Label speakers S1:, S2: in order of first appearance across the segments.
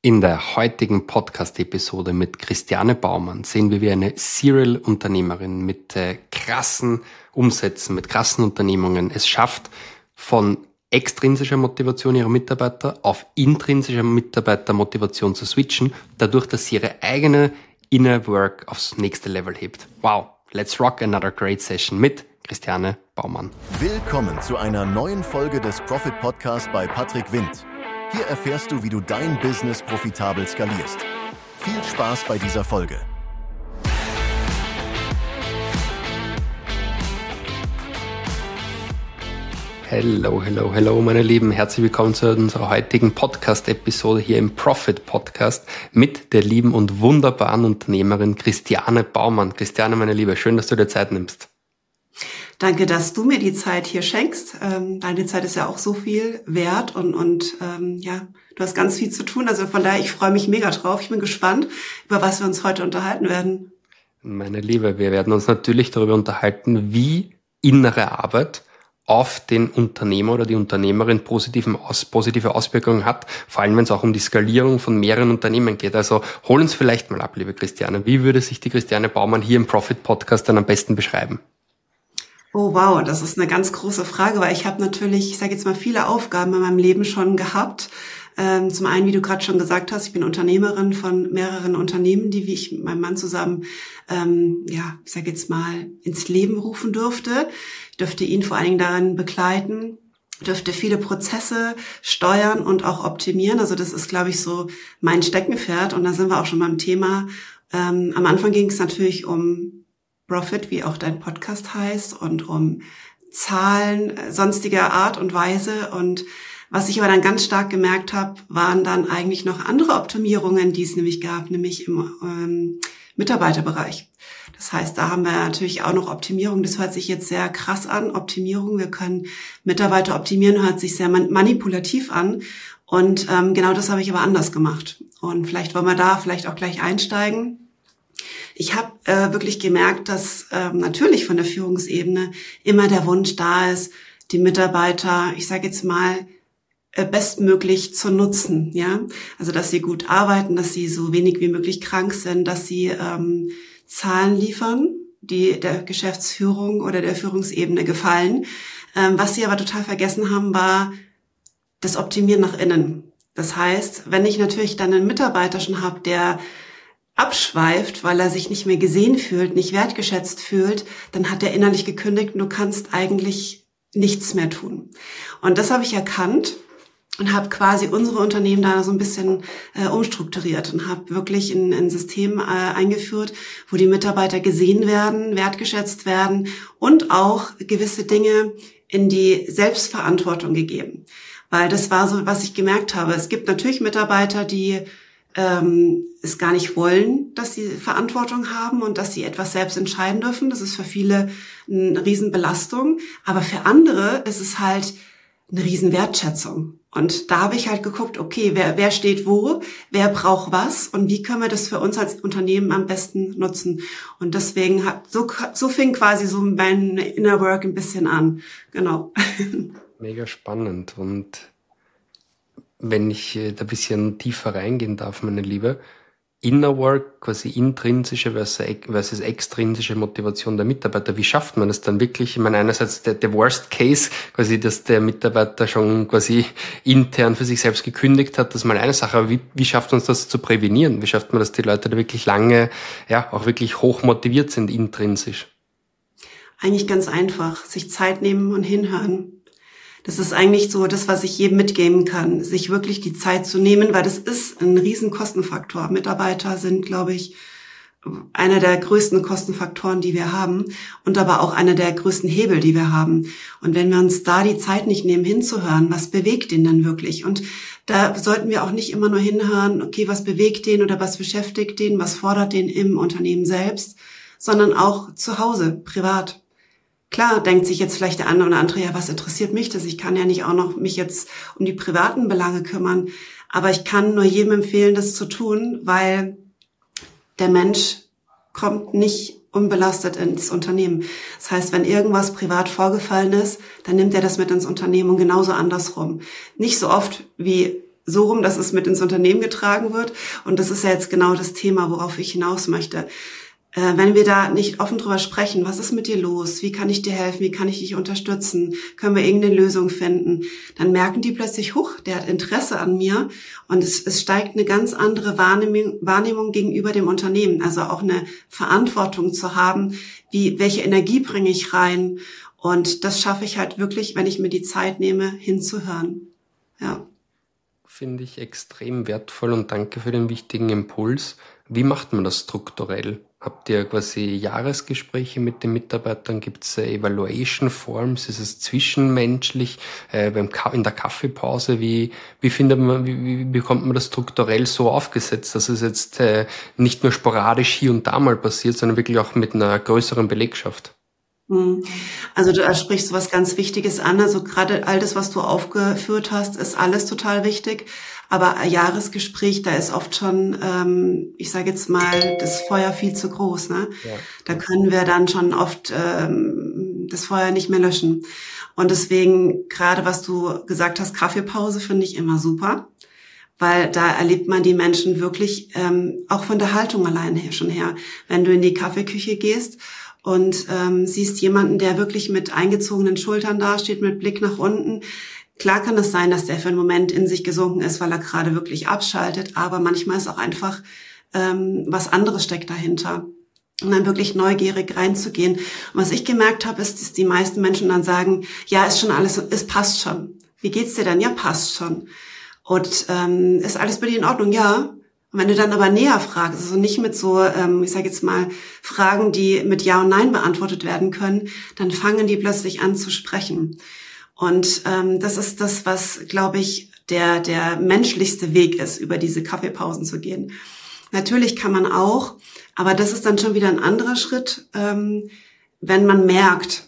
S1: In der heutigen Podcast-Episode mit Christiane Baumann sehen wir, wie eine Serial-Unternehmerin mit krassen Umsätzen, mit krassen Unternehmungen es schafft, von extrinsischer Motivation ihrer Mitarbeiter auf intrinsische Mitarbeitermotivation zu switchen, dadurch, dass sie ihre eigene Inner Work aufs nächste Level hebt. Wow, let's rock another great session mit Christiane Baumann.
S2: Willkommen zu einer neuen Folge des Profit Podcast bei Patrick Wind. Hier erfährst du, wie du dein Business profitabel skalierst. Viel Spaß bei dieser Folge.
S1: Hello, meine Lieben. Herzlich willkommen zu unserer heutigen Podcast-Episode hier im Profit Podcast mit der lieben und wunderbaren Unternehmerin Christiane Baumann. Christiane, meine Liebe, schön, dass du dir Zeit nimmst.
S3: Danke, dass du mir die Zeit hier schenkst. Deine Zeit ist ja auch so viel wert und du hast ganz viel zu tun. Also von daher, ich freue mich mega drauf. Ich bin gespannt, über was wir uns heute unterhalten werden.
S1: Meine Liebe, wir werden uns natürlich darüber unterhalten, wie innere Arbeit auf den Unternehmer oder die Unternehmerin positive Auswirkungen hat, vor allem wenn es auch um die Skalierung von mehreren Unternehmen geht. Also hol uns vielleicht mal ab, liebe Christiane. Wie würde sich die Christiane Baumann hier im Profit Podcast dann am besten beschreiben?
S3: Oh wow, das ist eine ganz große Frage, weil ich habe natürlich, ich sage jetzt mal, viele Aufgaben in meinem Leben schon gehabt. Zum einen, wie du gerade schon gesagt hast, ich bin Unternehmerin von mehreren Unternehmen, die wie ich mit meinem Mann zusammen, ich sage jetzt mal, ins Leben rufen durfte. Ich durfte ihn vor allen Dingen daran begleiten, dürfte viele Prozesse steuern und auch optimieren. Also das ist, glaube ich, so mein Steckenpferd. Und da sind wir auch schon beim Thema. Am Anfang ging es natürlich um Profit, wie auch dein Podcast heißt, und um Zahlen sonstiger Art und Weise. Und was ich aber dann ganz stark gemerkt habe, waren dann eigentlich noch andere Optimierungen, die es nämlich gab, nämlich im Mitarbeiterbereich. Das heißt, da haben wir natürlich auch noch Optimierung. Das hört sich jetzt sehr krass an, Optimierung. Wir können Mitarbeiter optimieren, hört sich sehr manipulativ an. Und genau das habe ich aber anders gemacht. Und vielleicht wollen wir da vielleicht auch gleich einsteigen. Ich habe wirklich gemerkt, dass natürlich von der Führungsebene immer der Wunsch da ist, die Mitarbeiter, ich sage jetzt mal, bestmöglich zu nutzen, ja, also dass sie gut arbeiten, dass sie so wenig wie möglich krank sind, dass sie Zahlen liefern, die der Geschäftsführung oder der Führungsebene gefallen. Was sie aber total vergessen haben, war das Optimieren nach innen. Das heißt, wenn ich natürlich dann einen Mitarbeiter schon habe, der abschweift, weil er sich nicht mehr gesehen fühlt, nicht wertgeschätzt fühlt, dann hat er innerlich gekündigt und du kannst eigentlich nichts mehr tun. Und das habe ich erkannt und habe quasi unsere Unternehmen da so ein bisschen umstrukturiert und habe wirklich ein System eingeführt, wo die Mitarbeiter gesehen werden, wertgeschätzt werden und auch gewisse Dinge in die Selbstverantwortung gegeben. Weil das war so, was ich gemerkt habe. Es gibt natürlich Mitarbeiter, die es gar nicht wollen, dass sie Verantwortung haben und dass sie etwas selbst entscheiden dürfen. Das ist für viele eine Riesenbelastung. Aber für andere ist es halt eine Riesen-Wertschätzung. Und da habe ich halt geguckt, okay, wer steht wo, wer braucht was und wie können wir das für uns als Unternehmen am besten nutzen. Und deswegen so fing quasi so mein Inner Work ein bisschen an. Genau.
S1: Mega spannend. Und wenn ich da ein bisschen tiefer reingehen darf, meine Liebe, Inner Work, quasi intrinsische versus extrinsische Motivation der Mitarbeiter. Wie schafft man das dann wirklich? Ich meine, einerseits der Worst Case, quasi, dass der Mitarbeiter schon quasi intern für sich selbst gekündigt hat, das ist mal eine Sache. Aber wie schafft man das zu prävenieren? Wie schafft man, dass die Leute da wirklich lange, auch wirklich hoch motiviert sind, intrinsisch?
S3: Eigentlich ganz einfach. Sich Zeit nehmen und hinhören. Das ist eigentlich so das, was ich jedem mitgeben kann, sich wirklich die Zeit zu nehmen, weil das ist ein riesen Kostenfaktor. Mitarbeiter sind, glaube ich, einer der größten Kostenfaktoren, die wir haben und aber auch einer der größten Hebel, die wir haben. Und wenn wir uns da die Zeit nicht nehmen, hinzuhören, was bewegt den dann wirklich? Und da sollten wir auch nicht immer nur hinhören, okay, was bewegt den oder was beschäftigt den, was fordert den im Unternehmen selbst, sondern auch zu Hause, privat. Klar denkt sich jetzt vielleicht der eine oder andere, ja, was interessiert mich das? Ich kann ja nicht auch noch mich jetzt um die privaten Belange kümmern. Aber ich kann nur jedem empfehlen, das zu tun, weil der Mensch kommt nicht unbelastet ins Unternehmen. Das heißt, wenn irgendwas privat vorgefallen ist, dann nimmt er das mit ins Unternehmen und genauso andersrum. Nicht so oft, wie so rum, dass es mit ins Unternehmen getragen wird. Und das ist ja jetzt genau das Thema, worauf ich hinaus möchte. Wenn wir da nicht offen drüber sprechen, was ist mit dir los? Wie kann ich dir helfen? Wie kann ich dich unterstützen? Können wir irgendeine Lösung finden? Dann merken die plötzlich, huch, der hat Interesse an mir. Und es steigt eine ganz andere Wahrnehmung gegenüber dem Unternehmen. Also auch eine Verantwortung zu haben, welche Energie bringe ich rein? Und das schaffe ich halt wirklich, wenn ich mir die Zeit nehme, hinzuhören. Ja.
S1: Finde ich extrem wertvoll und danke für den wichtigen Impuls. Wie macht man das strukturell? Habt ihr quasi Jahresgespräche mit den Mitarbeitern? Gibt es Evaluation Forms? Ist es zwischenmenschlich? In der Kaffeepause? Wie bekommt man das strukturell so aufgesetzt, dass es jetzt nicht nur sporadisch hier und da mal passiert, sondern wirklich auch mit einer größeren Belegschaft?
S3: Also du sprichst was ganz Wichtiges an. Also gerade all das, was du aufgeführt hast, ist alles total wichtig. Aber ein Jahresgespräch, da ist oft schon, ich sage jetzt mal, das Feuer viel zu groß. Ne? Ja. Da können wir dann schon oft das Feuer nicht mehr löschen. Und deswegen, gerade was du gesagt hast, Kaffeepause finde ich immer super. Weil da erlebt man die Menschen wirklich auch von der Haltung allein schon her. Wenn du in die Kaffeeküche gehst und siehst jemanden, der wirklich mit eingezogenen Schultern dasteht, mit Blick nach unten. Klar kann es sein, dass der für einen Moment in sich gesunken ist, weil er gerade wirklich abschaltet, aber manchmal ist auch einfach was anderes steckt dahinter. Und dann wirklich neugierig reinzugehen. Und was ich gemerkt habe, ist, dass die meisten Menschen dann sagen, ja, ist schon alles, es passt schon. Wie geht's dir denn? Ja, passt schon. Und ist alles bei dir in Ordnung? Ja. Und wenn du dann aber näher fragst, also nicht mit so, ich sage jetzt mal, Fragen, die mit Ja und Nein beantwortet werden können, dann fangen die plötzlich an zu sprechen. Und das ist das, was, glaube ich, der menschlichste Weg ist, über diese Kaffeepausen zu gehen. Natürlich kann man auch, aber das ist dann schon wieder ein anderer Schritt, wenn man merkt,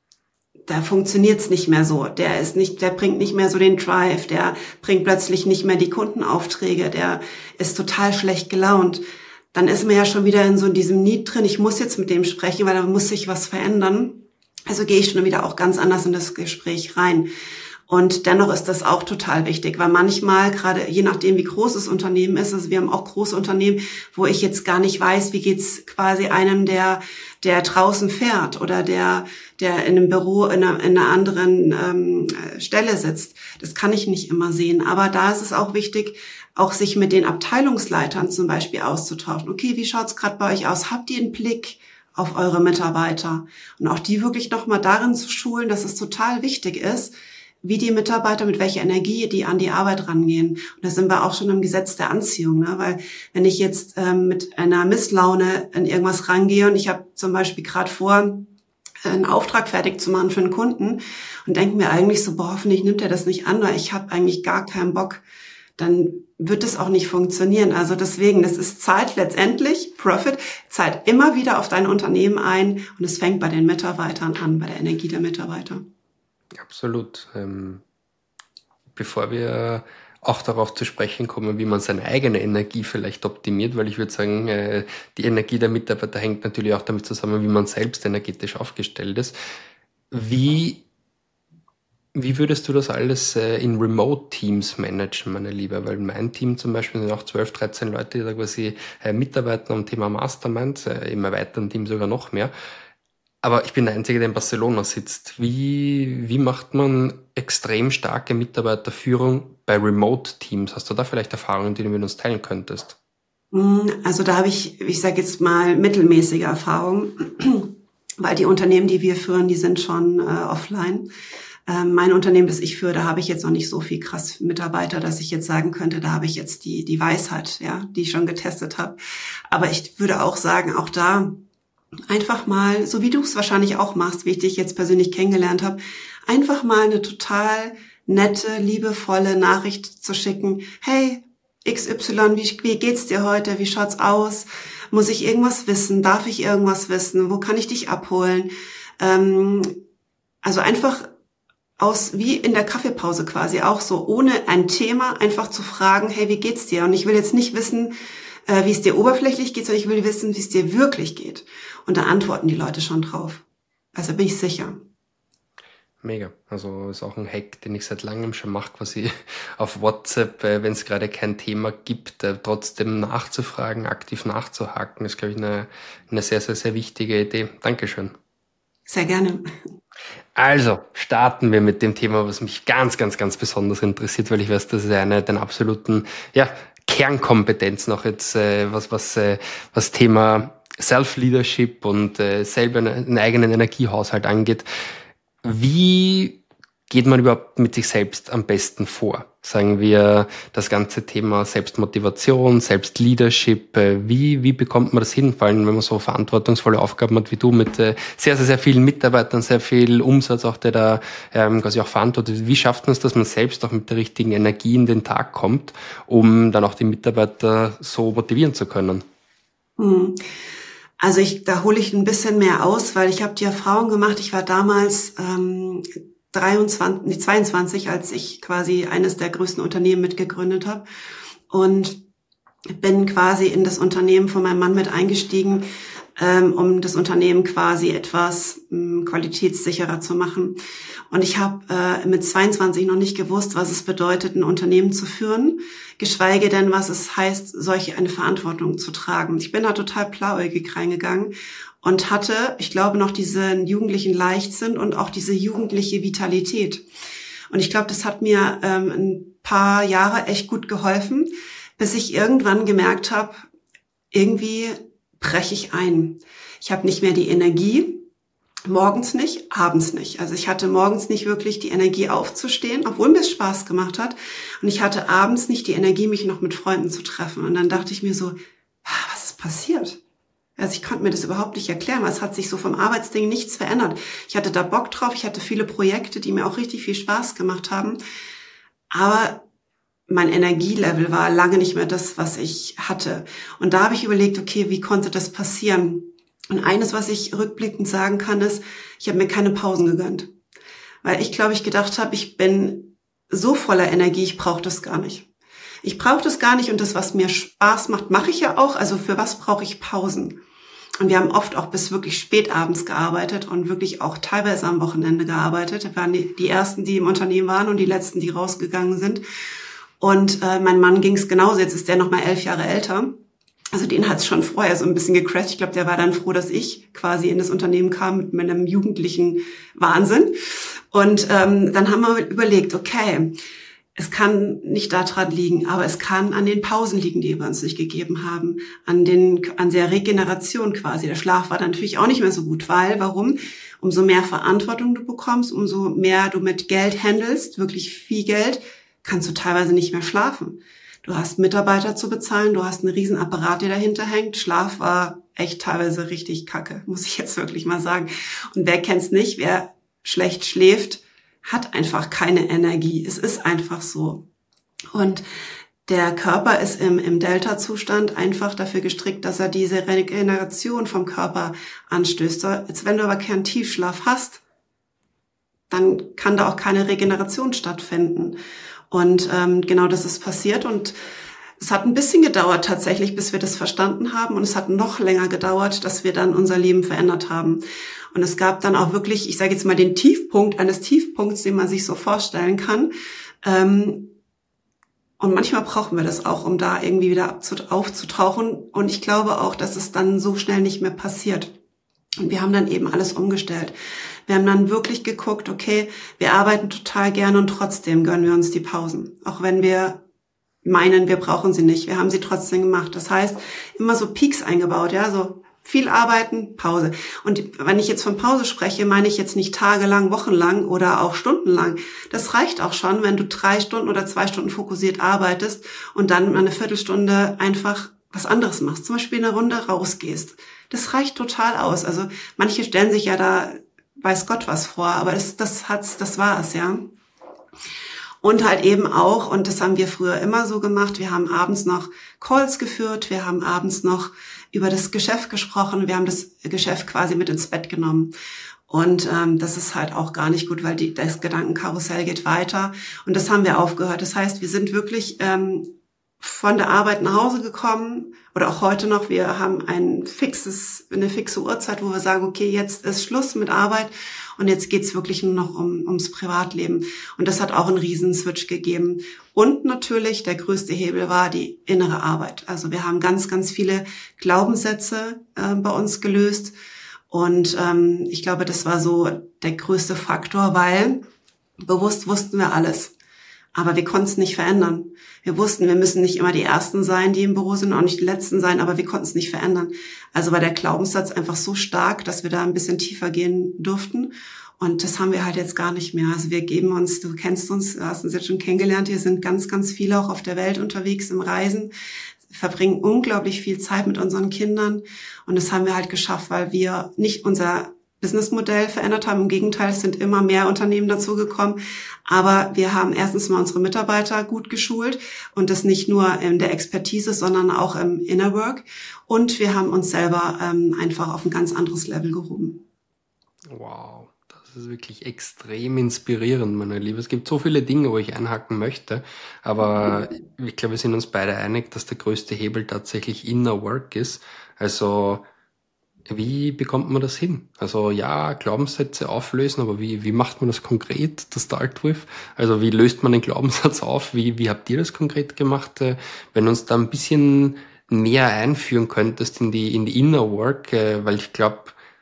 S3: da funktioniert's nicht mehr so. Der bringt nicht mehr so den Drive, der bringt plötzlich nicht mehr die Kundenaufträge, der ist total schlecht gelaunt. Dann ist man ja schon wieder in so diesem Need drin, ich muss jetzt mit dem sprechen, weil da muss sich was verändern. Also gehe ich schon wieder auch ganz anders in das Gespräch rein. Und dennoch ist das auch total wichtig, weil manchmal, gerade je nachdem, wie groß das Unternehmen ist, also wir haben auch große Unternehmen, wo ich jetzt gar nicht weiß, wie geht's quasi einem, der draußen fährt oder der in einem Büro in einer anderen Stelle sitzt. Das kann ich nicht immer sehen. Aber da ist es auch wichtig, auch sich mit den Abteilungsleitern zum Beispiel auszutauschen. Okay, wie schaut's gerade bei euch aus? Habt ihr einen Blick auf eure Mitarbeiter? Und auch die wirklich nochmal darin zu schulen, dass es total wichtig ist, wie die Mitarbeiter, mit welcher Energie die an die Arbeit rangehen. Und da sind wir auch schon im Gesetz der Anziehung, ne? Weil wenn ich jetzt mit einer Misslaune in irgendwas rangehe und ich habe zum Beispiel gerade vor, einen Auftrag fertig zu machen für einen Kunden und denke mir eigentlich so, boah, hoffentlich nimmt er das nicht an, weil ich habe eigentlich gar keinen Bock, dann wird es auch nicht funktionieren. Also deswegen, das ist Zeit letztendlich, Profit, zahlt immer wieder auf dein Unternehmen ein und es fängt bei den Mitarbeitern an, bei der Energie der Mitarbeiter.
S1: Absolut. Bevor wir auch darauf zu sprechen kommen, wie man seine eigene Energie vielleicht optimiert, weil ich würde sagen, die Energie der Mitarbeiter hängt natürlich auch damit zusammen, wie man selbst energetisch aufgestellt ist. Wie würdest du das alles in Remote-Teams managen, meine Liebe? Weil mein Team zum Beispiel sind auch 12, 13 Leute, die da quasi mitarbeiten am Thema Mastermind, im erweiterten Team sogar noch mehr. Aber ich bin der Einzige, der in Barcelona sitzt. Wie macht man extrem starke Mitarbeiterführung bei Remote-Teams? Hast du da vielleicht Erfahrungen, die du mit uns teilen könntest?
S3: Also da habe ich sage jetzt mal, mittelmäßige Erfahrungen, weil die Unternehmen, die wir führen, die sind schon offline. Mein Unternehmen, das ich führe, da habe ich jetzt noch nicht so viel krass Mitarbeiter, dass ich jetzt sagen könnte, da habe ich jetzt die Weisheit, ja, die ich schon getestet habe. Aber ich würde auch sagen, auch da einfach mal, so wie du es wahrscheinlich auch machst, wie ich dich jetzt persönlich kennengelernt habe, einfach mal eine total nette, liebevolle Nachricht zu schicken. Hey, XY, wie geht's dir heute? Wie schaut's aus? Muss ich irgendwas wissen? Darf ich irgendwas wissen? Wo kann ich dich abholen? Also einfach wie in der Kaffeepause quasi auch so, ohne ein Thema einfach zu fragen, hey, wie geht's dir? Und ich will jetzt nicht wissen, wie es dir oberflächlich geht, sondern ich will wissen, wie es dir wirklich geht. Und da antworten die Leute schon drauf. Also bin ich sicher.
S1: Mega. Also ist auch ein Hack, den ich seit langem schon mache, quasi auf WhatsApp, wenn es gerade kein Thema gibt, trotzdem nachzufragen, aktiv nachzuhaken, ist, glaube ich, eine sehr, sehr, sehr wichtige Idee. Dankeschön.
S3: Sehr gerne.
S1: Also, starten wir mit dem Thema, was mich ganz, ganz, ganz besonders interessiert, weil ich weiß, das ist eine der absoluten, Kernkompetenzen auch jetzt, was Thema Self-Leadership und selber einen eigenen Energiehaushalt angeht. Wie geht man überhaupt mit sich selbst am besten vor? Sagen wir das ganze Thema Selbstmotivation, Selbstleadership. Wie bekommt man das hin? Vor allem, wenn man so verantwortungsvolle Aufgaben hat wie du mit sehr, sehr, sehr vielen Mitarbeitern, sehr viel Umsatz, auch der da quasi auch verantwortet. Wie schafft man es, dass man selbst auch mit der richtigen Energie in den Tag kommt, um dann auch die Mitarbeiter so motivieren zu können?
S3: Also da hole ich ein bisschen mehr aus, weil ich habe die Erfahrung gemacht, ich war damals 22, als ich quasi eines der größten Unternehmen mitgegründet habe und bin quasi in das Unternehmen von meinem Mann mit eingestiegen, um das Unternehmen quasi etwas qualitätssicherer zu machen. Und ich habe mit 22 noch nicht gewusst, was es bedeutet, ein Unternehmen zu führen, geschweige denn, was es heißt, eine Verantwortung zu tragen. Ich bin da total blauäugig reingegangen und hatte, ich glaube, noch diesen jugendlichen Leichtsinn und auch diese jugendliche Vitalität. Und ich glaube, das hat mir ein paar Jahre echt gut geholfen, bis ich irgendwann gemerkt habe, irgendwie breche ich ein. Ich habe nicht mehr die Energie, morgens nicht, abends nicht. Also ich hatte morgens nicht wirklich die Energie aufzustehen, obwohl mir es Spaß gemacht hat. Und ich hatte abends nicht die Energie, mich noch mit Freunden zu treffen. Und dann dachte ich mir so, was ist passiert? Also ich konnte mir das überhaupt nicht erklären, weil es hat sich so vom Arbeitsding nichts verändert. Ich hatte da Bock drauf, ich hatte viele Projekte, die mir auch richtig viel Spaß gemacht haben. Aber mein Energielevel war lange nicht mehr das, was ich hatte. Und da habe ich überlegt, okay, wie konnte das passieren? Und eines, was ich rückblickend sagen kann, ist, ich habe mir keine Pausen gegönnt. Weil ich glaube, ich gedacht habe, ich bin so voller Energie, ich brauche das gar nicht. Ich brauche das gar nicht und das, was mir Spaß macht, mache ich ja auch. Also für was brauche ich Pausen? Und wir haben oft auch bis wirklich spät abends gearbeitet und wirklich auch teilweise am Wochenende gearbeitet. Wir waren die Ersten, die im Unternehmen waren und die Letzten, die rausgegangen sind. Und mein Mann ging es genauso. Jetzt ist der noch mal 11 Jahre älter. Also den hat es schon vorher so ein bisschen gecrashed. Ich glaube, der war dann froh, dass ich quasi in das Unternehmen kam mit meinem jugendlichen Wahnsinn. Und dann haben wir überlegt, okay, es kann nicht daran liegen, aber es kann an den Pausen liegen, die wir uns nicht gegeben haben, an der Regeneration quasi. Der Schlaf war dann natürlich auch nicht mehr so gut, weil, warum? Umso mehr Verantwortung du bekommst, umso mehr du mit Geld handelst, wirklich viel Geld, kannst du teilweise nicht mehr schlafen. Du hast Mitarbeiter zu bezahlen, du hast einen riesen Apparat, der dahinter hängt. Schlaf war echt teilweise richtig kacke, muss ich jetzt wirklich mal sagen. Und wer kennt's nicht, wer schlecht schläft, hat einfach keine Energie. Es ist einfach so. Und der Körper ist im Delta-Zustand einfach dafür gestrickt, dass er diese Regeneration vom Körper anstößt. Jetzt, wenn du aber keinen Tiefschlaf hast, dann kann da auch keine Regeneration stattfinden. Und genau das ist passiert. Und es hat ein bisschen gedauert tatsächlich, bis wir das verstanden haben. Und es hat noch länger gedauert, dass wir dann unser Leben verändert haben. Und es gab dann auch wirklich, ich sage jetzt mal, den Tiefpunkt eines Tiefpunkts, den man sich so vorstellen kann. Und manchmal brauchen wir das auch, um da irgendwie wieder aufzutauchen. Und ich glaube auch, dass es dann so schnell nicht mehr passiert. Und wir haben dann eben alles umgestellt. Wir haben dann wirklich geguckt, okay, wir arbeiten total gerne und trotzdem gönnen wir uns die Pausen. Auch wenn wir meinen, wir brauchen sie nicht. Wir haben sie trotzdem gemacht. Das heißt, immer so Peaks eingebaut, ja, so viel arbeiten, Pause. Und wenn ich jetzt von Pause spreche, meine ich jetzt nicht tagelang, wochenlang oder auch stundenlang. Das reicht auch schon, wenn du 3 Stunden oder 2 Stunden fokussiert arbeitest und dann eine Viertelstunde einfach was anderes machst. Zum Beispiel eine Runde rausgehst. Das reicht total aus. Also manche stellen sich ja da weiß Gott was vor, aber das war es, ja. Und halt eben auch, und das haben wir früher immer so gemacht, wir haben abends noch Calls geführt, wir haben abends noch über das Geschäft gesprochen, wir haben das Geschäft quasi mit ins Bett genommen. Und das ist halt auch gar nicht gut, weil das Gedankenkarussell geht weiter. Und das haben wir aufgehört. Das heißt, wir sind wirklich von der Arbeit nach Hause gekommen oder auch heute noch, wir haben eine fixe Uhrzeit, wo wir sagen, okay, jetzt ist Schluss mit Arbeit und jetzt geht's wirklich nur noch ums Privatleben. Und das hat auch einen riesen Switch gegeben. Und natürlich der größte Hebel war die innere Arbeit. Also wir haben ganz, ganz viele Glaubenssätze bei uns gelöst. Und ich glaube, das war so der größte Faktor, weil bewusst wussten wir alles. Aber wir konnten es nicht verändern. Wir wussten, wir müssen nicht immer die Ersten sein, die im Büro sind, auch nicht die Letzten sein, aber wir konnten es nicht verändern. Also war der Glaubenssatz einfach so stark, dass wir da ein bisschen tiefer gehen durften. Und das haben wir halt jetzt gar nicht mehr. Also wir geben uns, du kennst uns, du hast uns jetzt schon kennengelernt, wir sind ganz, ganz viele auch auf der Welt unterwegs im Reisen, verbringen unglaublich viel Zeit mit unseren Kindern. Und das haben wir halt geschafft, weil wir nicht unser Businessmodell verändert haben. Im Gegenteil, es sind immer mehr Unternehmen dazugekommen. Aber wir haben erstens mal unsere Mitarbeiter gut geschult und das nicht nur in der Expertise, sondern auch im Inner Work. Und wir haben uns selber einfach auf ein ganz anderes Level gehoben.
S1: Wow, das ist wirklich extrem inspirierend, meine Liebe. Es gibt so viele Dinge, wo ich einhaken möchte, aber ich glaube, wir sind uns beide einig, dass der größte Hebel tatsächlich Inner Work ist. Also wie bekommt man das hin? Also ja, Glaubenssätze auflösen, aber wie macht man das konkret, to start with? Also wie löst man den Glaubenssatz auf? Wie habt ihr das konkret gemacht? Wenn du uns da ein bisschen näher einführen könntest in die Inner Work, weil ich glaube,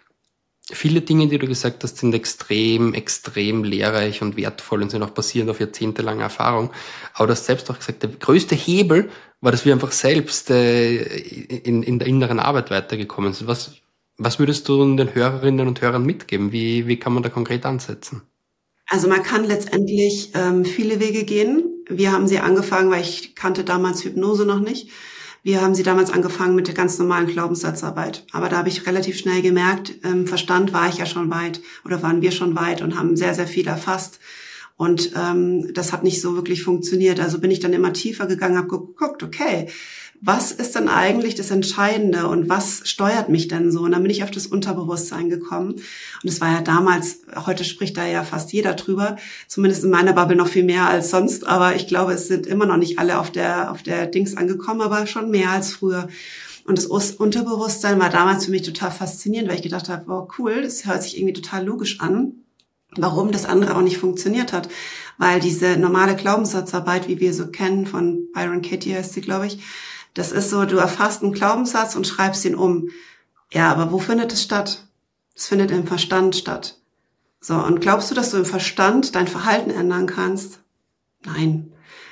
S1: viele Dinge, die du gesagt hast, sind extrem, extrem lehrreich und wertvoll und sind auch basierend auf jahrzehntelange Erfahrung. Aber du hast selbst auch gesagt, der größte Hebel war, dass wir einfach selbst in der inneren Arbeit weitergekommen sind. Was würdest du den Hörerinnen und Hörern mitgeben? Wie kann man da konkret ansetzen?
S3: Also man kann letztendlich viele Wege gehen. Wir haben sie angefangen, weil ich kannte damals Hypnose noch nicht. Wir haben sie damals angefangen mit der ganz normalen Glaubenssatzarbeit. Aber da habe ich relativ schnell gemerkt, im Verstand war ich ja schon weit oder waren wir schon weit und haben sehr, sehr viel erfasst. Und das hat nicht so wirklich funktioniert. Also bin ich dann immer tiefer gegangen, habe geguckt, okay, was ist denn eigentlich das Entscheidende und was steuert mich denn so? Und dann bin ich auf das Unterbewusstsein gekommen. Und es war ja damals, heute spricht da ja fast jeder drüber, zumindest in meiner Bubble noch viel mehr als sonst. Aber ich glaube, es sind immer noch nicht alle auf der Dings angekommen, aber schon mehr als früher. Und das Unterbewusstsein war damals für mich total faszinierend, weil ich gedacht habe, wow, cool, das hört sich irgendwie total logisch an. Warum das andere auch nicht funktioniert hat. Weil diese normale Glaubenssatzarbeit, wie wir so kennen, von Byron Katie heißt sie, glaube ich, das ist so, du erfasst einen Glaubenssatz und schreibst ihn um. Ja, aber wo findet es statt? Es findet im Verstand statt. So, und glaubst du, dass du im Verstand dein Verhalten ändern kannst? Nein.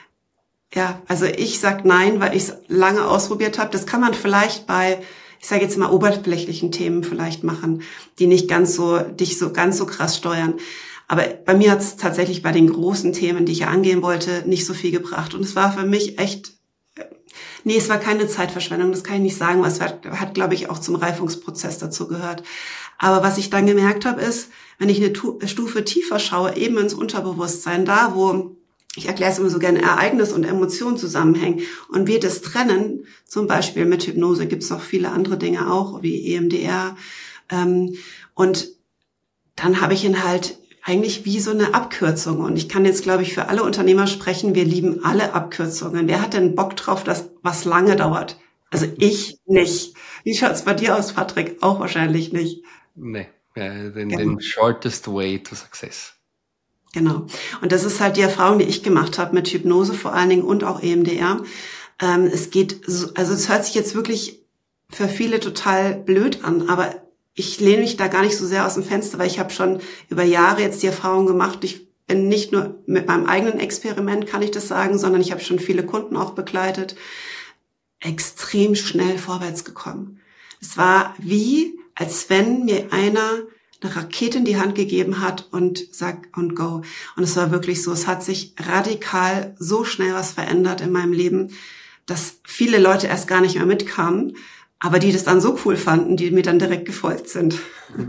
S3: Ja, also ich sag nein, weil ich es lange ausprobiert habe. Das kann man vielleicht bei, ich sage jetzt mal, oberflächlichen Themen vielleicht machen, die nicht dich ganz so krass steuern. Aber bei mir hat es tatsächlich bei den großen Themen, die ich ja angehen wollte, nicht so viel gebracht. Und es war für mich echt, es war keine Zeitverschwendung, das kann ich nicht sagen, weil es hat, glaube ich, auch zum Reifungsprozess dazu gehört. Aber was ich dann gemerkt habe, ist, wenn ich eine Stufe tiefer schaue, eben ins Unterbewusstsein, da wo, ich erkläre es immer so gerne, Ereignis und Emotion zusammenhängen und wir das trennen, zum Beispiel mit Hypnose gibt es noch viele andere Dinge auch, wie EMDR, und dann habe ich ihn halt eigentlich wie so eine Abkürzung. Und ich kann jetzt, glaube ich, für alle Unternehmer sprechen, wir lieben alle Abkürzungen. Wer hat denn Bock drauf, dass was lange dauert? Also ich nicht. Wie schaut's bei dir aus, Patrick? Auch wahrscheinlich nicht.
S1: Nee, den shortest way to success.
S3: Genau. Und das ist halt die Erfahrung, die ich gemacht habe mit Hypnose vor allen Dingen und auch EMDR. Es hört sich jetzt wirklich für viele total blöd an, aber ich lehne mich da gar nicht so sehr aus dem Fenster, weil ich habe schon über Jahre jetzt die Erfahrung gemacht, ich bin nicht nur mit meinem eigenen Experiment, kann ich das sagen, sondern ich habe schon viele Kunden auch begleitet, extrem schnell vorwärts gekommen. Es war wie, als wenn mir einer eine Rakete in die Hand gegeben hat und sagt und go. Und es war wirklich so, es hat sich radikal so schnell was verändert in meinem Leben, dass viele Leute erst gar nicht mehr mitkamen, aber die das dann so cool fanden, die mir dann direkt gefolgt sind.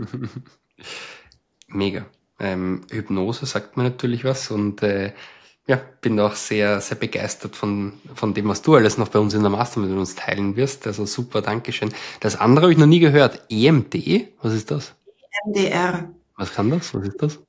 S1: Mega. Hypnose sagt mir natürlich was und bin auch sehr, sehr begeistert von dem, was du alles noch bei uns in der Mastermind mit uns teilen wirst. Also super, Dankeschön. Das andere habe ich noch nie gehört. EMD? Was ist das?
S3: EMDR.
S1: Was kann das? Was ist das?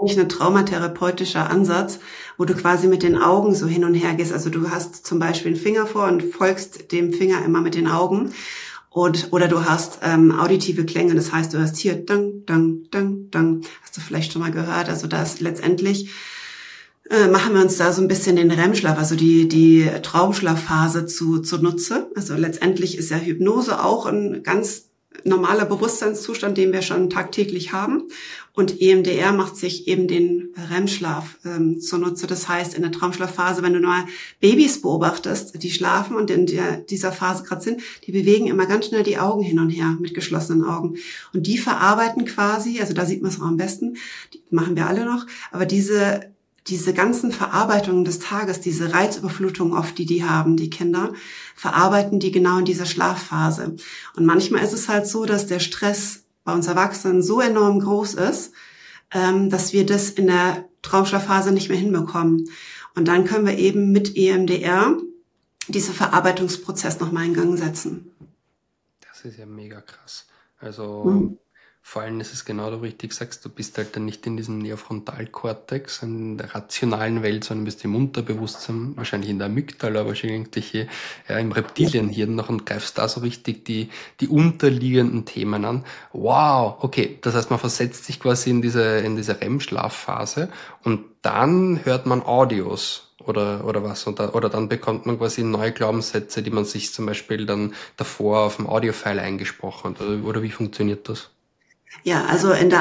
S3: eigentlich ein traumatherapeutischer Ansatz, wo du quasi mit den Augen so hin und her gehst. Also du hast zum Beispiel einen Finger vor und folgst dem Finger immer mit den Augen. Oder du hast auditive Klänge, das heißt, du hörst hier dang, dang, dang, dang. Hast du vielleicht schon mal gehört? Also das letztendlich machen wir uns da so ein bisschen den REM-Schlaf, also die Traumschlafphase zunutze. Also letztendlich ist ja Hypnose auch ein ganz normaler Bewusstseinszustand, den wir schon tagtäglich haben. Und EMDR macht sich eben den REM-Schlaf zunutze. Das heißt, in der Traumschlafphase, wenn du nur Babys beobachtest, die schlafen und in dieser Phase gerade sind, die bewegen immer ganz schnell die Augen hin und her mit geschlossenen Augen. Und die verarbeiten quasi, also da sieht man es auch am besten, die machen wir alle noch, aber diese ganzen Verarbeitungen des Tages, diese Reizüberflutung oft, die haben, die Kinder, verarbeiten die genau in dieser Schlafphase. Und manchmal ist es halt so, dass der Stress bei uns Erwachsenen so enorm groß ist, dass wir das in der Traumschlafphase nicht mehr hinbekommen. Und dann können wir eben mit EMDR diesen Verarbeitungsprozess nochmal in Gang setzen.
S1: Das ist ja mega krass. Also vor allem ist es genau, wie du richtig sagst, du bist halt dann nicht in diesem Neofrontalkortex, in der rationalen Welt, sondern bist im Unterbewusstsein, wahrscheinlich in der Amygdala, wahrscheinlich im Reptilienhirn noch und greifst da so richtig die unterliegenden Themen an. Wow, okay, das heißt, man versetzt sich quasi in diese REM-Schlafphase und dann hört man Audios. Oder was? Oder dann bekommt man quasi neue Glaubenssätze, die man sich zum Beispiel dann davor auf dem Audiofile eingesprochen hat. Oder wie funktioniert das?
S3: Ja, also in der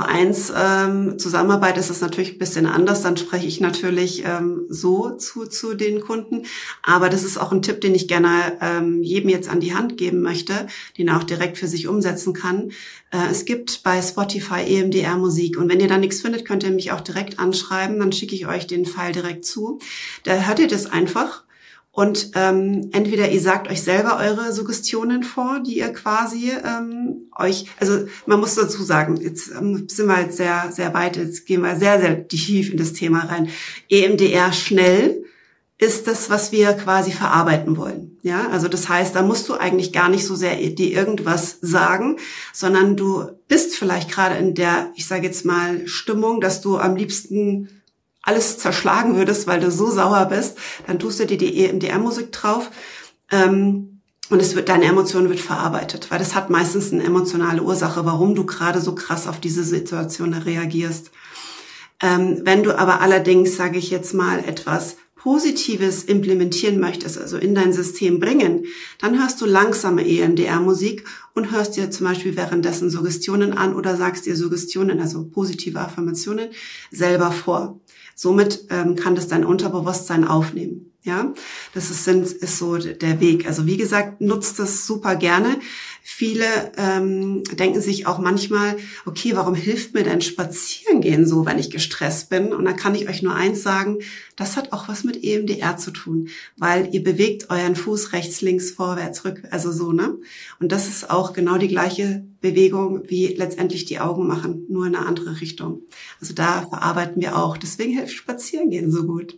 S3: 1:1 Zusammenarbeit ist es natürlich ein bisschen anders. Dann spreche ich natürlich so zu den Kunden. Aber das ist auch ein Tipp, den ich gerne jedem jetzt an die Hand geben möchte, den er auch direkt für sich umsetzen kann. Es gibt bei Spotify EMDR Musik. Und wenn ihr da nichts findet, könnt ihr mich auch direkt anschreiben. Dann schicke ich euch den File direkt zu. Da hört ihr das einfach. Und entweder ihr sagt euch selber eure Suggestionen vor, die ihr quasi also man muss dazu sagen, jetzt sind wir jetzt sehr, sehr weit, jetzt gehen wir sehr, sehr tief in das Thema rein. EMDR schnell ist das, was wir quasi verarbeiten wollen. Ja, also das heißt, da musst du eigentlich gar nicht so sehr dir irgendwas sagen, sondern du bist vielleicht gerade in der, ich sage jetzt mal, Stimmung, dass du am liebsten alles zerschlagen würdest, weil du so sauer bist, dann tust du dir die EMDR-Musik drauf und deine Emotion wird verarbeitet, weil das hat meistens eine emotionale Ursache, warum du gerade so krass auf diese Situation reagierst. Wenn du aber allerdings, sage ich jetzt mal, etwas Positives implementieren möchtest, also in dein System bringen, dann hörst du langsame EMDR-Musik und hörst dir zum Beispiel währenddessen Suggestionen an oder sagst dir Suggestionen, also positive Affirmationen, selber vor. Somit kann das dein Unterbewusstsein aufnehmen. Ja, das ist so der Weg. Also wie gesagt, nutzt das super gerne. Viele denken sich auch manchmal, okay, warum hilft mir denn Spazierengehen so, wenn ich gestresst bin? Und dann kann ich euch nur eins sagen, das hat auch was mit EMDR zu tun, weil ihr bewegt euren Fuß rechts, links, vorwärts, rück, also so, ne? Und das ist auch genau die gleiche Bewegung, wie letztendlich die Augen machen, nur in eine andere Richtung. Also da verarbeiten wir auch. Deswegen hilft Spazierengehen so gut.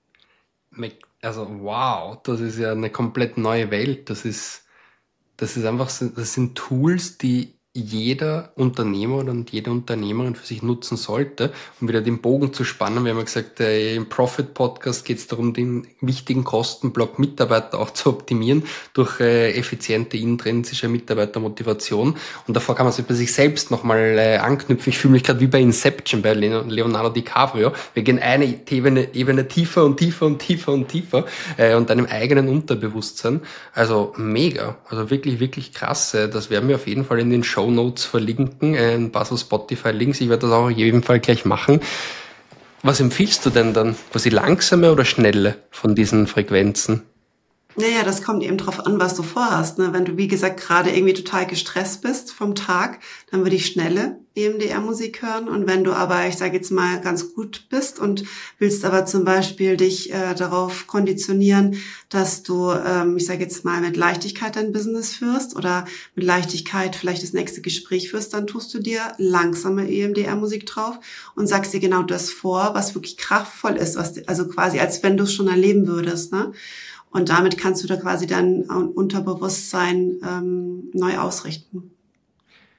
S1: Also wow, das ist ja eine komplett neue Welt. Das ist einfach, das sind Tools, die jeder Unternehmer und jede Unternehmerin für sich nutzen sollte, um wieder den Bogen zu spannen. Wir haben ja gesagt, im Profit-Podcast geht es darum, den wichtigen Kostenblock Mitarbeiter auch zu optimieren durch effiziente intrinsische Mitarbeitermotivation. Und davor kann man sich bei sich selbst nochmal anknüpfen. Ich fühle mich gerade wie bei Inception, bei Leonardo DiCaprio. Wir gehen eine Ebene tiefer und tiefer und tiefer und tiefer und einem eigenen Unterbewusstsein. Also mega, also wirklich, wirklich krass. Das werden wir auf jeden Fall in den Shownotes verlinken, ein paar so Spotify-Links. Ich werde das auch auf jeden Fall gleich machen. Was empfiehlst du denn dann? Quasi langsame oder schnelle von diesen Frequenzen?
S3: Naja, das kommt eben drauf an, was du vorhast. Ne? Wenn du, wie gesagt, gerade irgendwie total gestresst bist vom Tag, dann würde ich schnelle EMDR-Musik hören. Und wenn du aber, ich sage jetzt mal, ganz gut bist und willst aber zum Beispiel dich darauf konditionieren, dass du, ich sage jetzt mal, mit Leichtigkeit dein Business führst oder mit Leichtigkeit vielleicht das nächste Gespräch führst, dann tust du dir langsame EMDR-Musik drauf und sagst dir genau das vor, was wirklich kraftvoll ist, also quasi als wenn du es schon erleben würdest, ne? Und damit kannst du da quasi dein Unterbewusstsein neu ausrichten.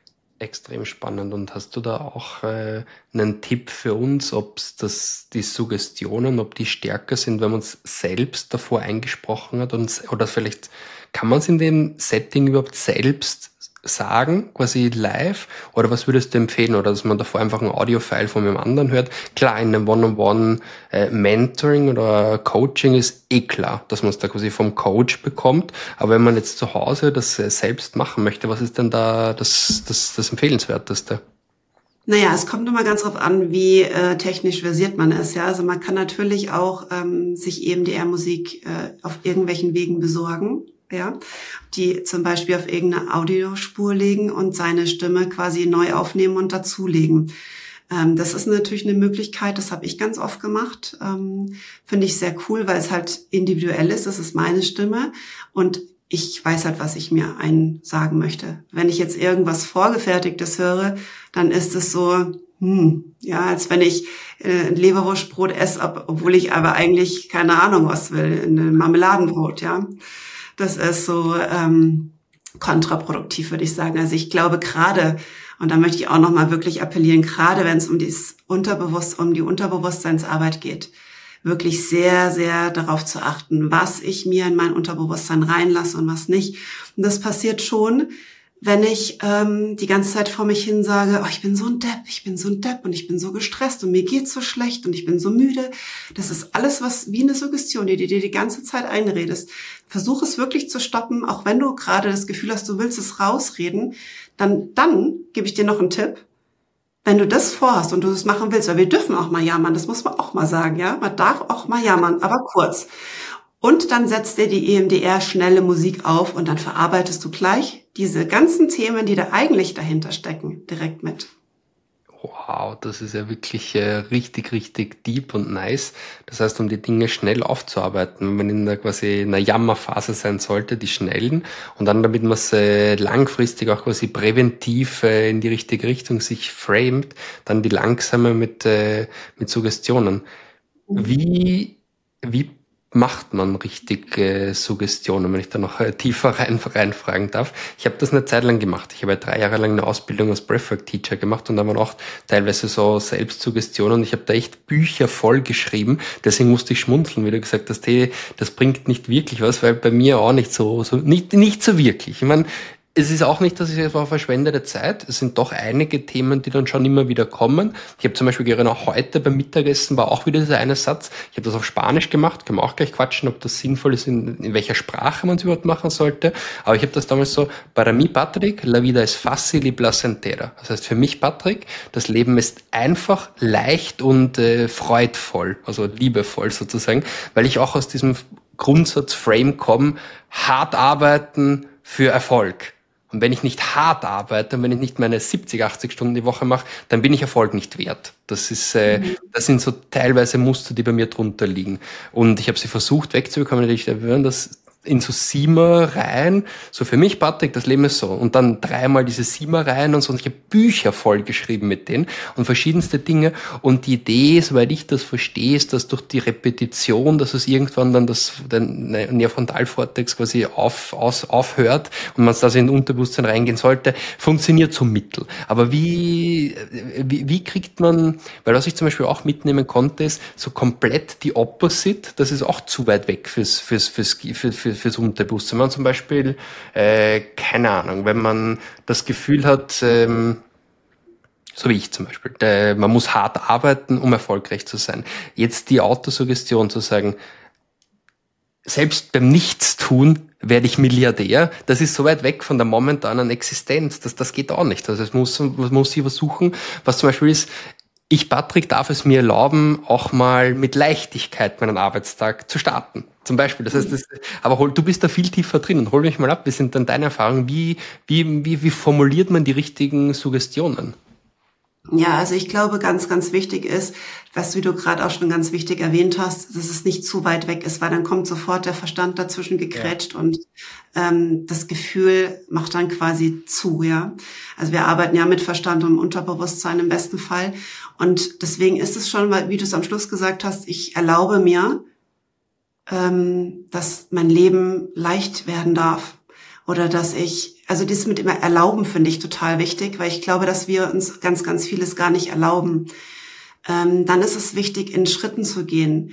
S1: Extrem spannend. Und hast du da auch einen Tipp für uns, ob die Suggestionen, ob die stärker sind, wenn man es selbst davor eingesprochen hat oder vielleicht kann man es in dem Setting überhaupt selbst sagen, quasi live? Oder was würdest du empfehlen? Oder dass man davor einfach ein Audio-File von einem anderen hört? Klar, in einem One-on-One Mentoring oder Coaching ist eh klar, dass man es da quasi vom Coach bekommt. Aber wenn man jetzt zu Hause das selbst machen möchte, was ist denn da das Empfehlenswerteste?
S3: Naja, es kommt immer ganz drauf an, wie technisch versiert man ist. Ja, also man kann natürlich auch sich EMDR-Musik auf irgendwelchen Wegen besorgen. Ja, die zum Beispiel auf irgendeine Audiospur legen und seine Stimme quasi neu aufnehmen und dazulegen. Das ist natürlich eine Möglichkeit, das habe ich ganz oft gemacht. Finde ich sehr cool, weil es halt individuell ist, das ist meine Stimme und ich weiß halt, was ich mir sagen möchte. Wenn ich jetzt irgendwas Vorgefertigtes höre, dann ist es so, ja, als wenn ich ein Leberwurstbrot esse, obwohl ich aber eigentlich keine Ahnung was will, ein Marmeladenbrot, ja. Das ist so kontraproduktiv, würde ich sagen. Also ich glaube gerade, und da möchte ich auch nochmal wirklich appellieren, gerade wenn es um die Unterbewusstseinsarbeit geht, wirklich sehr, sehr darauf zu achten, was ich mir in mein Unterbewusstsein reinlasse und was nicht. Und das passiert schon, wenn ich die ganze Zeit vor mich hin sage, oh, ich bin so ein Depp und ich bin so gestresst und mir geht's so schlecht und ich bin so müde. Das ist alles wie eine Suggestion, die du dir die ganze Zeit einredest. Versuch es wirklich zu stoppen, auch wenn du gerade das Gefühl hast, du willst es rausreden. Dann gebe ich dir noch einen Tipp. Wenn du das vorhast und du das machen willst, weil wir dürfen auch mal jammern, das muss man auch mal sagen, ja. Man darf auch mal jammern, aber kurz. Und dann setzt dir die EMDR schnelle Musik auf und dann verarbeitest du gleich diese ganzen Themen, die da eigentlich dahinter stecken, direkt mit.
S1: Wow, das ist ja wirklich richtig, richtig deep und nice. Das heißt, um die Dinge schnell aufzuarbeiten, wenn man in einer Jammerphase sein sollte, die schnellen, und dann, damit man es langfristig auch quasi präventiv in die richtige Richtung sich framet, dann die langsame mit Suggestionen. Wie macht man richtig Suggestionen, wenn ich da noch tiefer reinfragen darf? Ich habe das eine Zeit lang gemacht. Ich habe 3 Jahre lang eine Ausbildung als Breathwork-Teacher gemacht und da waren auch teilweise so Selbstsuggestionen. Ich habe da echt Bücher voll geschrieben. Deswegen musste ich schmunzeln, wie du gesagt hast, hey, das bringt nicht wirklich was, weil bei mir auch nicht nicht so wirklich. Ich meine, es ist auch nicht, dass ich es war verschwendete Zeit. Es sind doch einige Themen, die dann schon immer wieder kommen. Ich habe zum Beispiel gerade auch heute beim Mittagessen war auch wieder dieser eine Satz. Ich habe das auf Spanisch gemacht, kann man auch gleich quatschen, ob das sinnvoll ist, in welcher Sprache man es überhaupt machen sollte. Aber ich habe das damals so, para mí, Patrick, la vida es fácil y placentera. Das heißt für mich, Patrick, das Leben ist einfach, leicht und freudvoll, also liebevoll sozusagen, weil ich auch aus diesem Grundsatz-Frame komme, hart arbeiten für Erfolg. Und wenn ich nicht hart arbeite und wenn ich nicht meine 70, 80 Stunden die Woche mache, dann bin ich Erfolg nicht wert. Das sind so teilweise Muster, die bei mir drunter liegen. Und ich habe sie versucht wegzubekommen, natürlich erwähnen, dass in so Siemer-Reihen, so für mich, Patrick, das Leben ist so. Und dann 3-mal diese Siemer-Reihen und so. Und ich habe Bücher voll geschrieben mit denen und verschiedenste Dinge. Und die Idee, soweit ich das verstehe, ist, dass durch die Repetition, dass es irgendwann dann der Neofrontalkortex quasi aufhört und man das in den Unterbewusstsein reingehen sollte, funktioniert so mittel. Aber wie kriegt man, weil was ich zum Beispiel auch mitnehmen konnte, ist so komplett die Opposite, das ist auch zu weit weg fürs Unterbewusstsein. Wenn man zum Beispiel, keine Ahnung, wenn man das Gefühl hat, so wie ich zum Beispiel, man muss hart arbeiten, um erfolgreich zu sein. Jetzt die Autosuggestion zu sagen, selbst beim Nichtstun werde ich Milliardär, das ist so weit weg von der momentanen Existenz, das geht auch nicht. Also man muss hier versuchen, was zum Beispiel ist, ich, Patrick, darf es mir erlauben, auch mal mit Leichtigkeit meinen Arbeitstag zu starten. Zum Beispiel. Das heißt, aber du bist da viel tiefer drin und hol mich mal ab. Wie sind dann deine Erfahrungen? Wie formuliert man die richtigen Suggestionen?
S3: Ja, also ich glaube, ganz, ganz wichtig ist, was wie du gerade auch schon ganz wichtig erwähnt hast, dass es nicht zu weit weg ist, weil dann kommt sofort der Verstand dazwischen gegrätscht und das Gefühl macht dann quasi zu, ja. Also wir arbeiten ja mit Verstand und Unterbewusstsein im besten Fall und deswegen ist es schon, wie du es am Schluss gesagt hast, ich erlaube mir, dass mein Leben leicht werden darf. Oder also das mit immer erlauben finde ich total wichtig, weil ich glaube, dass wir uns ganz, ganz vieles gar nicht erlauben. Dann ist es wichtig, in Schritten zu gehen.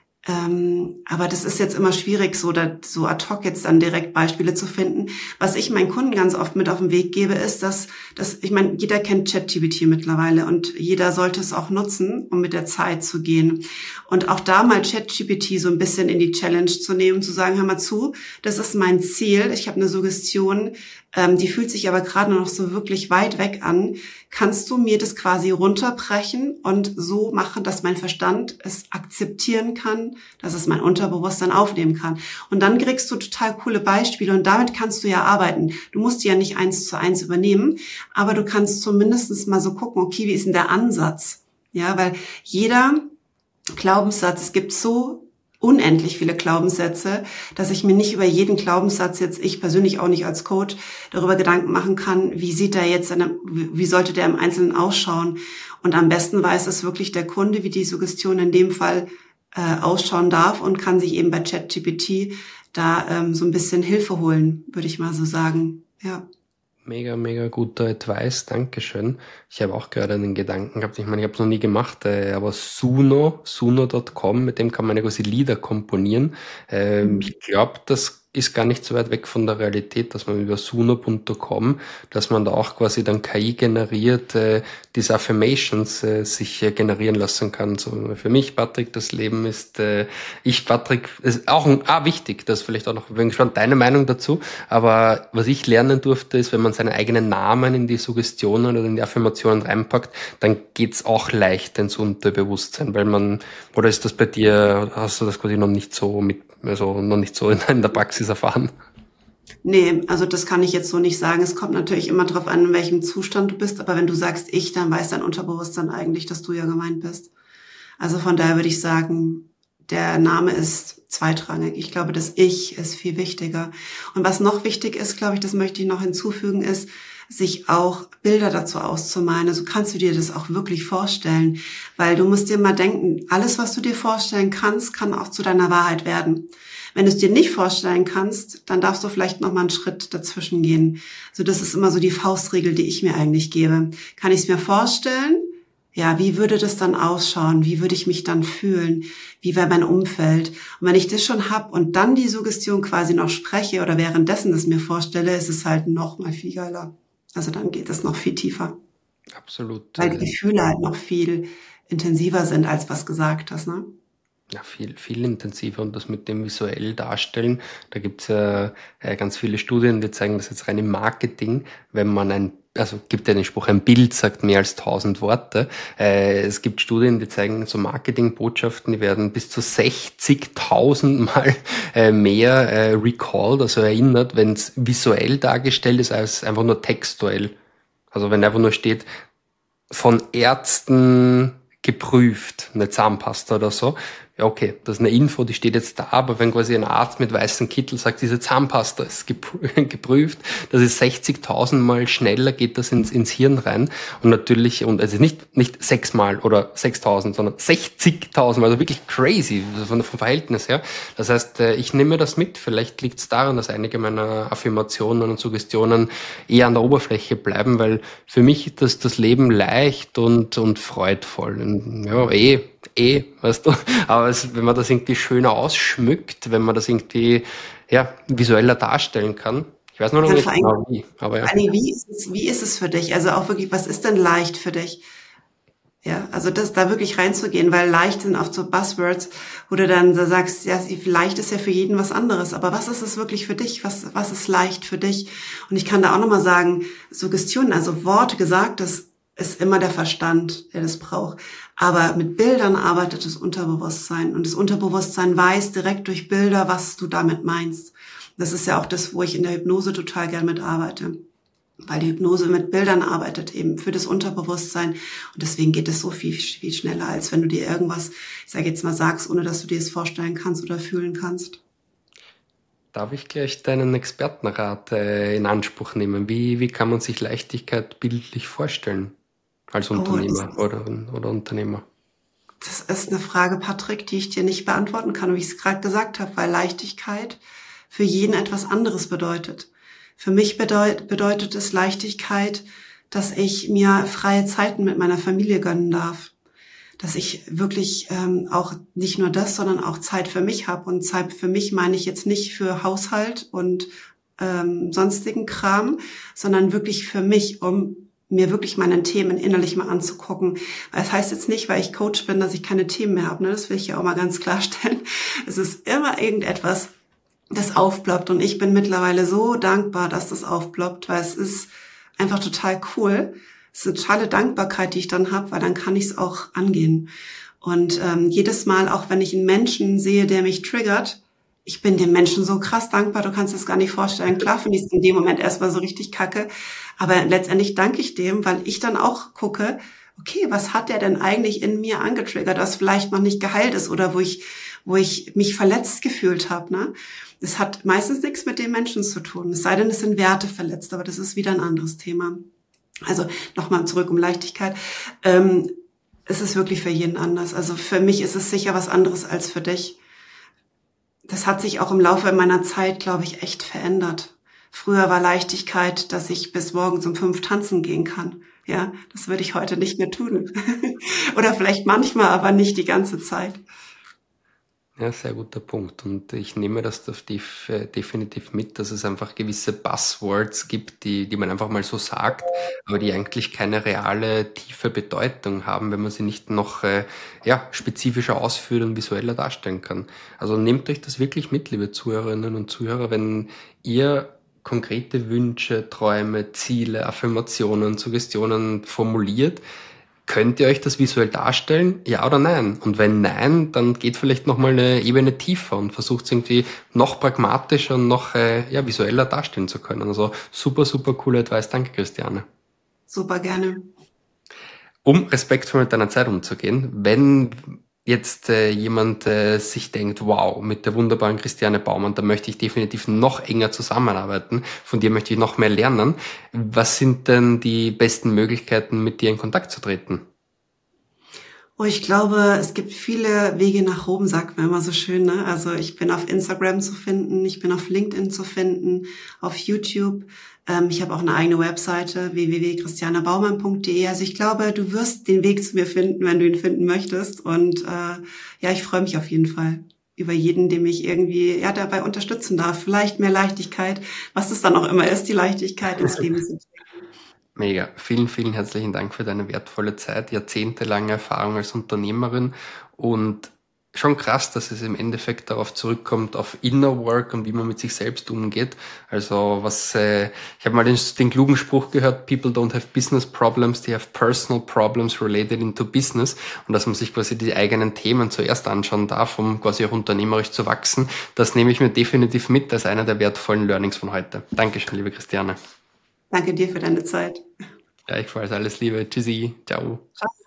S3: Aber das ist jetzt immer schwierig, so ad hoc jetzt dann direkt Beispiele zu finden. Was ich meinen Kunden ganz oft mit auf den Weg gebe, ist, dass ich meine, jeder kennt ChatGPT mittlerweile und jeder sollte es auch nutzen, um mit der Zeit zu gehen. Und auch da mal ChatGPT so ein bisschen in die Challenge zu nehmen, zu sagen, hör mal zu, das ist mein Ziel, ich habe eine Suggestion, die fühlt sich aber gerade noch so wirklich weit weg an. Kannst du mir das quasi runterbrechen und so machen, dass mein Verstand es akzeptieren kann, dass es mein Unterbewusstsein aufnehmen kann? Und dann kriegst du total coole Beispiele und damit kannst du ja arbeiten. Du musst die ja nicht 1:1 übernehmen, aber du kannst zumindest mal so gucken, okay, wie ist denn der Ansatz? Ja, weil jeder Glaubenssatz, es gibt so unendlich viele Glaubenssätze, dass ich mir nicht über jeden Glaubenssatz jetzt, ich persönlich auch nicht als Coach, darüber Gedanken machen kann, wie sollte der im Einzelnen ausschauen. Und am besten weiß es wirklich der Kunde, wie die Suggestion in dem Fall ausschauen darf und kann sich eben bei ChatGPT da so ein bisschen Hilfe holen, würde ich mal so sagen. Ja.
S1: Mega, mega guter Advice, Dankeschön. Ich habe auch gerade einen Gedanken gehabt, ich meine, ich habe es noch nie gemacht, aber Suno.com, mit dem kann man ja quasi Lieder komponieren. Ich glaube, das ist gar nicht so weit weg von der Realität, dass man über Suno.com, dass man da auch quasi dann KI generiert, diese Affirmations sich generieren lassen kann. So für mich, Patrick, das Leben ist, Patrick, ist auch wichtig, das vielleicht auch noch, bin gespannt, deine Meinung dazu, aber was ich lernen durfte, ist, wenn man seinen eigenen Namen in die Suggestionen oder in die Affirmationen reinpackt, dann geht's auch leicht ins Unterbewusstsein, oder ist das bei dir, hast du das quasi noch nicht so in der Praxis erfahren?
S3: Nee, also das kann ich jetzt so nicht sagen. Es kommt natürlich immer darauf an, in welchem Zustand du bist. Aber wenn du sagst ich, dann weiß dein Unterbewusstsein eigentlich, dass du ja gemeint bist. Also von daher würde ich sagen, der Name ist zweitrangig. Ich glaube, das Ich ist viel wichtiger. Und was noch wichtig ist, glaube ich, das möchte ich noch hinzufügen, ist, sich auch Bilder dazu auszumalen. Also kannst du dir das auch wirklich vorstellen. Weil du musst dir mal denken, alles, was du dir vorstellen kannst, kann auch zu deiner Wahrheit werden. Wenn du es dir nicht vorstellen kannst, dann darfst du vielleicht noch mal einen Schritt dazwischen gehen. So, das ist immer so die Faustregel, die ich mir eigentlich gebe. Kann ich es mir vorstellen? Ja, wie würde das dann ausschauen? Wie würde ich mich dann fühlen? Wie wäre mein Umfeld? Und wenn ich das schon habe und dann die Suggestion quasi noch spreche oder währenddessen das mir vorstelle, ist es halt noch mal viel geiler. Also dann geht es noch viel tiefer.
S1: Absolut.
S3: Weil die Gefühle halt noch viel intensiver sind, als was gesagt hast, ne?
S1: Ja, viel, viel intensiver und das mit dem visuell darstellen, da gibt's ja ganz viele Studien, die zeigen das jetzt rein im Marketing, wenn man gibt ja den Spruch, ein Bild sagt mehr als 1000 Worte. Es gibt Studien, die zeigen so Marketingbotschaften, die werden bis zu 60.000 Mal mehr recalled, also erinnert, wenn es visuell dargestellt ist, als einfach nur textuell. Also wenn einfach nur steht, von Ärzten geprüft, eine Zahnpasta oder so. Ja, okay, das ist eine Info, die steht jetzt da, aber wenn quasi ein Arzt mit weißem Kittel sagt, diese Zahnpasta ist geprüft, das ist 60.000 Mal schneller, geht das ins Hirn rein und natürlich, und also nicht 6-mal oder 6.000, sondern 60.000, also wirklich crazy vom Verhältnis her. Das heißt, ich nehme das mit, vielleicht liegt es daran, dass einige meiner Affirmationen und Suggestionen eher an der Oberfläche bleiben, weil für mich ist das Leben leicht und freudvoll. Und ja, weißt du, aber wenn man das irgendwie schöner ausschmückt, wenn man das irgendwie visueller darstellen kann, ich weiß noch nicht genau wie, aber ja.
S3: Wie ist es für dich? Also auch wirklich, was ist denn leicht für dich? Ja, also das da wirklich reinzugehen, weil leicht sind oft so Buzzwords, wo du dann so sagst, ja, leicht ist ja für jeden was anderes, aber was ist es wirklich für dich? Was ist leicht für dich? Und ich kann da auch nochmal sagen, Suggestionen, also Worte gesagt, das ist immer der Verstand, der das braucht. Aber mit Bildern arbeitet das Unterbewusstsein. Und das Unterbewusstsein weiß direkt durch Bilder, was du damit meinst. Das ist ja auch das, wo ich in der Hypnose total gern mitarbeite. Weil die Hypnose mit Bildern arbeitet, eben für das Unterbewusstsein. Und deswegen geht es so viel, viel schneller, als wenn du dir irgendwas, ich sage jetzt mal, sagst, ohne dass du dir es vorstellen kannst oder fühlen kannst.
S1: Darf ich gleich deinen Expertenrat in Anspruch nehmen? Wie kann man sich Leichtigkeit bildlich vorstellen? Als Unternehmer oder Unternehmer?
S3: Das ist eine Frage, Patrick, die ich dir nicht beantworten kann, wie ich es gerade gesagt habe, weil Leichtigkeit für jeden etwas anderes bedeutet. Für mich bedeutet es Leichtigkeit, dass ich mir freie Zeiten mit meiner Familie gönnen darf. Dass ich wirklich auch nicht nur das, sondern auch Zeit für mich habe. Und Zeit für mich meine ich jetzt nicht für Haushalt und sonstigen Kram, sondern wirklich für mich, um mir wirklich meine Themen innerlich mal anzugucken. Das heißt jetzt nicht, weil ich Coach bin, dass ich keine Themen mehr habe. Ne? Das will ich ja auch mal ganz klarstellen. Es ist immer irgendetwas, das aufploppt. Und ich bin mittlerweile so dankbar, dass das aufploppt, weil es ist einfach total cool. Es ist eine totale Dankbarkeit, die ich dann habe, weil dann kann ich es auch angehen. Und jedes Mal, auch wenn ich einen Menschen sehe, der mich triggert, ich bin dem Menschen so krass dankbar, du kannst es gar nicht vorstellen. Klar finde ich es in dem Moment erstmal so richtig kacke, aber letztendlich danke ich dem, weil ich dann auch gucke, okay, was hat der denn eigentlich in mir angetriggert, was vielleicht noch nicht geheilt ist oder wo ich mich verletzt gefühlt habe. Ne? Das hat meistens nichts mit dem Menschen zu tun, es sei denn, es sind Werte verletzt, aber das ist wieder ein anderes Thema. Also nochmal zurück um Leichtigkeit. Es ist wirklich für jeden anders. Also für mich ist es sicher was anderes als für dich. Das hat sich auch im Laufe meiner Zeit, glaube ich, echt verändert. Früher war Leichtigkeit, dass ich bis morgens um 5 tanzen gehen kann. Ja, das würde ich heute nicht mehr tun. Oder vielleicht manchmal, aber nicht die ganze Zeit.
S1: Ja, sehr guter Punkt. Und ich nehme das definitiv mit, dass es einfach gewisse Buzzwords gibt, die man einfach mal so sagt, aber die eigentlich keine reale, tiefe Bedeutung haben, wenn man sie nicht noch spezifischer ausführen und visueller darstellen kann. Also nehmt euch das wirklich mit, liebe Zuhörerinnen und Zuhörer, wenn ihr konkrete Wünsche, Träume, Ziele, Affirmationen, Suggestionen formuliert. Könnt ihr euch das visuell darstellen? Ja oder nein? Und wenn nein, dann geht vielleicht nochmal eine Ebene tiefer und versucht es irgendwie noch pragmatischer und noch visueller darstellen zu können. Also super, super coole Advice. Danke, Christiane.
S3: Super gerne.
S1: Um respektvoll mit deiner Zeit umzugehen, wenn jetzt jemand sich denkt, wow, mit der wunderbaren Christiane Baumann, da möchte ich definitiv noch enger zusammenarbeiten, von dir möchte ich noch mehr lernen. Was sind denn die besten Möglichkeiten, mit dir in Kontakt zu treten?
S3: Oh, ich glaube, es gibt viele Wege nach Rom, sagt man immer so schön. Ne? Also ich bin auf Instagram zu finden, ich bin auf LinkedIn zu finden, auf YouTube. Ich habe auch eine eigene Webseite, www.christianabaumann.de. Also ich glaube, du wirst den Weg zu mir finden, wenn du ihn finden möchtest. Und ich freue mich auf jeden Fall über jeden, der mich irgendwie dabei unterstützen darf. Vielleicht mehr Leichtigkeit, was das dann auch immer ist, die Leichtigkeit ins Leben zu bringen.
S1: Mega. Vielen, vielen herzlichen Dank für deine wertvolle Zeit, jahrzehntelange Erfahrung als Unternehmerin und schon krass, dass es im Endeffekt darauf zurückkommt, auf Inner Work und wie man mit sich selbst umgeht. Also ich habe mal den klugen Spruch gehört, people don't have business problems, they have personal problems related into business. Und dass man sich quasi die eigenen Themen zuerst anschauen darf, um quasi auch unternehmerisch zu wachsen. Das nehme ich mir definitiv mit als einer der wertvollen Learnings von heute. Dankeschön, liebe Christiane.
S3: Danke dir für deine Zeit.
S1: Gleichfalls, alles Liebe. Tschüssi. Ciao.
S3: Ciao.